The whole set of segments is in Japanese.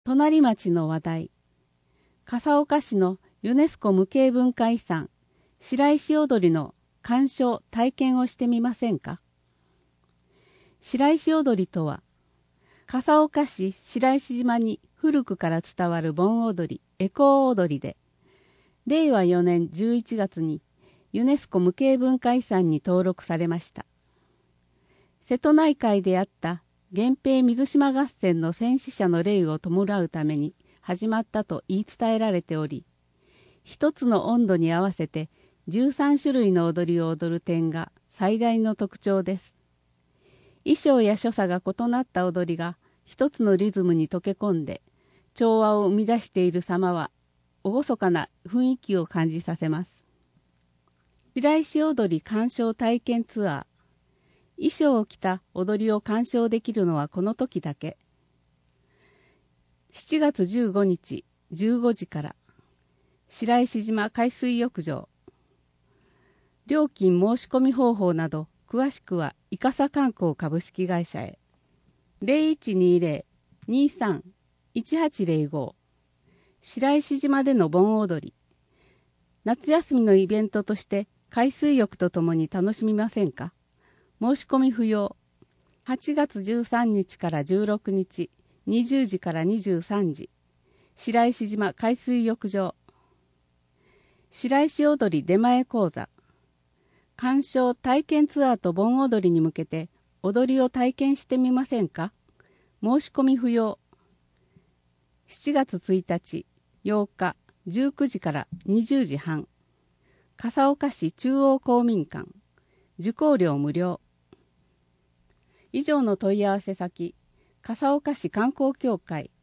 隣町の話題。笠岡市のユネスコ無形文化遺産、白石踊りの鑑賞・体験をしてみませんか。白石踊りとは、笠岡市白石島に古くから伝わる盆踊り、回向踊りで、令和4年11月にユネスコ無形文化遺産に登録されました。瀬戸内海であった源平水島合戦の戦死者の霊を弔うために始まったと言い伝えられており、一つの温度に合わせて13種類の踊りを踊る点が最大の特徴です。衣装や所作が異なった踊りが一つのリズムに溶け込んで調和を生み出している様は厳かな雰囲気を感じさせます。白石踊り鑑賞体験ツアー。衣装を着た踊りを鑑賞できるのはこの時だけ。7月15日15時から白石島海水浴場。料金申し込み方法など詳しくはイカサ観光株式会社へ。0120-23-1805。白石島での盆踊り。夏休みのイベントとして海水浴とともに楽しみませんか。申し込み不要。8月13日から16日、20時から23時。白石島海水浴場。白石踊り出前講座。鑑賞体験ツアーと盆踊りに向けて踊りを体験してみませんか。申し込み不要。7月1日、8日、19時から20時半。笠岡市中央公民館。受講料無料。以上の問い合わせ先、笠岡市観光協会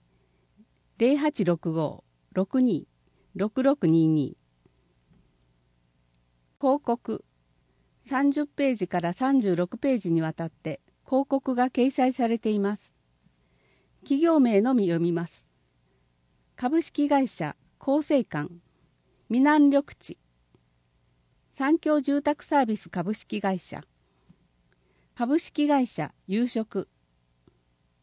0865-62-6622。広告。30ページから36ページにわたって広告が掲載されています。企業名のみ読みます。株式会社厚生館、美南緑地、三共住宅サービス株式会社、株式会社夕食、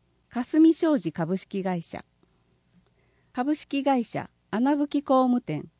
霞商事株式会社、株式会社穴吹工務店、